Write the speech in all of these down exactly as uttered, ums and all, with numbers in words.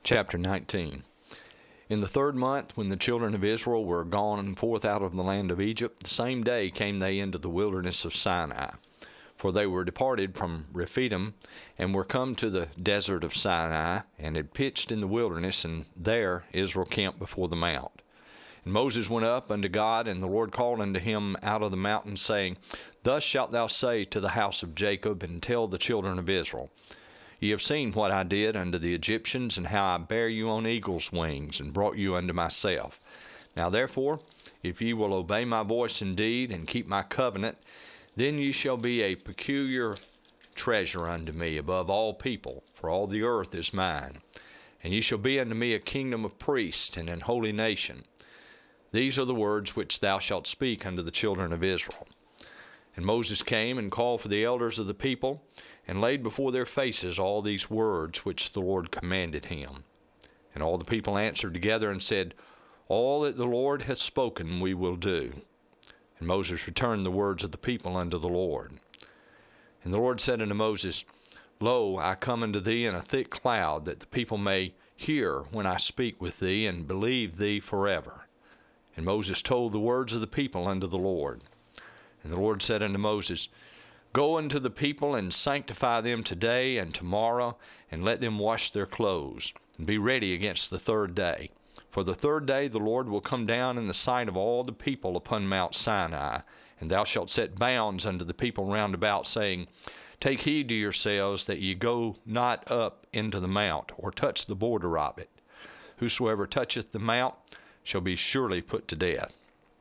Chapter nineteen. In the third month, when the children of Israel were gone forth out of the land of Egypt, the same day came they into the wilderness of Sinai. For they were departed from Rephidim, and were come to the desert of Sinai, and had pitched in the wilderness, and there Israel camped before the mount. And Moses went up unto God, and the Lord called unto him out of the mountain, saying, Thus shalt thou say to the house of Jacob, and tell the children of Israel, Ye have seen what I did unto the Egyptians, and how I bare you on eagle's wings, and brought you unto myself. Now therefore, if ye will obey my voice indeed, and keep my covenant, then ye shall be a peculiar treasure unto me above all people, for all the earth is mine. And ye shall be unto me a kingdom of priests, and an holy nation. These are the words which thou shalt speak unto the children of Israel. And Moses came and called for the elders of the people, and laid before their faces all these words which the Lord commanded him. And all the people answered together and said, All that the Lord hath spoken we will do. And Moses returned the words of the people unto the Lord. And the Lord said unto Moses, Lo, I come unto thee in a thick cloud, that the people may hear when I speak with thee, and believe thee forever. And Moses told the words of the people unto the Lord. And the Lord said unto Moses, Go unto the people, and sanctify them today and tomorrow, and let them wash their clothes, and be ready against the third day. For the third day the Lord will come down in the sight of all the people upon Mount Sinai, and thou shalt set bounds unto the people round about, saying, Take heed to yourselves that ye go not up into the mount, or touch the border of it. Whosoever toucheth the mount shall be surely put to death.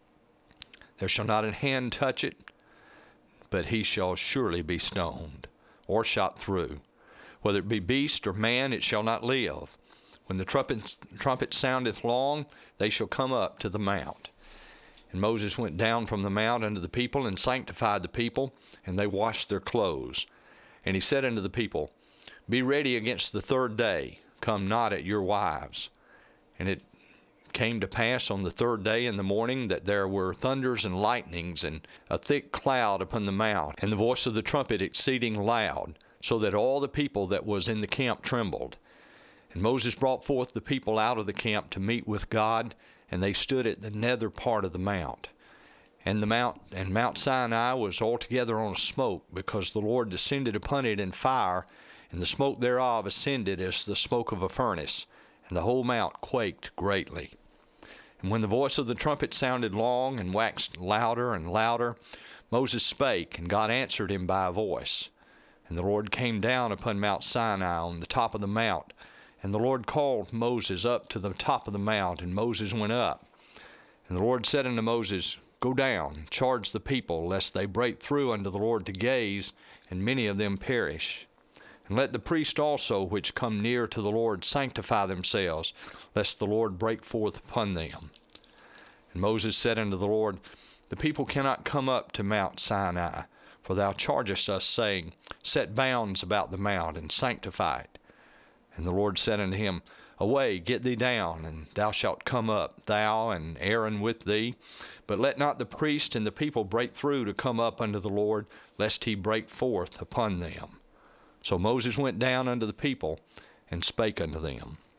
There shall not an hand touch it, but he shall surely be stoned, or shot through. Whether it be beast or man, it shall not live. When the trumpet, trumpet soundeth long, they shall come up to the mount. And Moses went down from the mount unto the people, and sanctified the people, and they washed their clothes. And he said unto the people, Be ready against the third day, come not at your wives. And it came to pass on the third day in the morning that there were thunders and lightnings, and a thick cloud upon the mount, and the voice of the trumpet exceeding loud, so that all the people that was in the camp trembled. And Moses brought forth the people out of the camp to meet with God, and they stood at the nether part of the mount. And the mount and Mount Sinai was altogether on smoke, because the Lord descended upon it in fire, and the smoke thereof ascended as the smoke of a furnace, and the whole mount quaked greatly. And when the voice of the trumpet sounded long, and waxed louder and louder, Moses spake, and God answered him by a voice. And the Lord came down upon Mount Sinai on the top of the mount. And the Lord called Moses up to the top of the mount, and Moses went up. And the Lord said unto Moses, Go down, charge the people, lest they break through unto the Lord to gaze, and many of them perish. And let the priests also which come near to the Lord sanctify themselves, lest the Lord break forth upon them. And Moses said unto the Lord, The people cannot come up to Mount Sinai, for thou chargest us, saying, Set bounds about the mount, and sanctify it. And the Lord said unto him, Away, get thee down, and thou shalt come up, thou and Aaron with thee. But let not the priest and the people break through to come up unto the Lord, lest he break forth upon them. So Moses went down unto the people, and spake unto them.